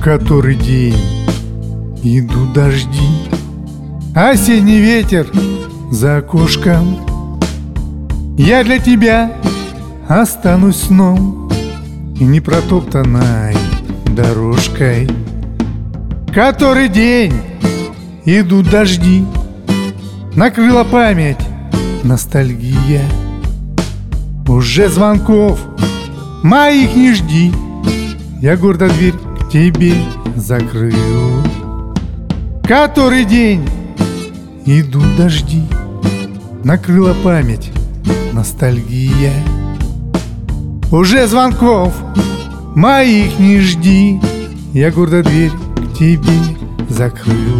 Который день идут дожди, осенний ветер за окошком. Я для тебя останусь сном и непротоптанной дорожкой. Который день идут дожди, накрыла память ностальгия. Уже звонков моих не жди, я гордо дверь к тебе закрыл. Который день идут дожди, накрыла память ностальгия. Уже звонков моих не жди, я гордо дверь к тебе закрыл.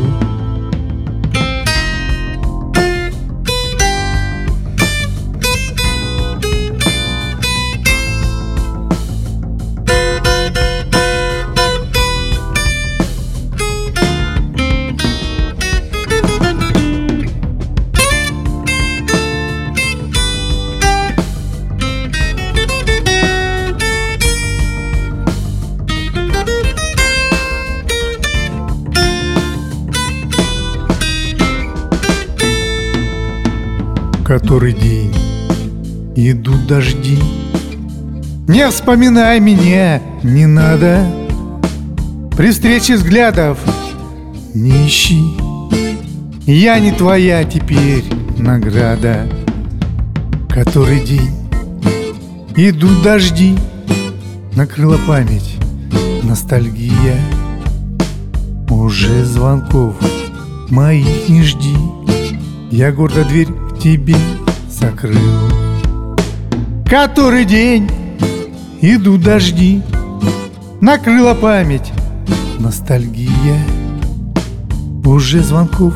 Который день идут дожди, не вспоминай меня, не надо. При встрече взглядов не ищи, я не твоя теперь награда. Который день идут дожди, накрыла память ностальгия. Уже звонков моих не жди, я гордо дверь к тебе закрыл. Который день идут дожди, накрыла память ностальгия. Уже звонков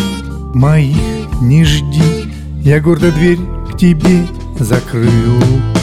моих не жди, я гордо дверь к тебе закрыл.